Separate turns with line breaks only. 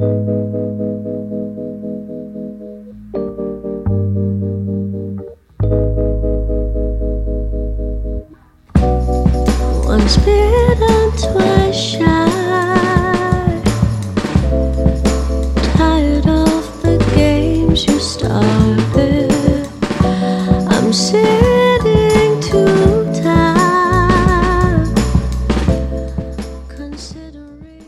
Once bitten, twice shy. Tired of the games you started. I'm sick.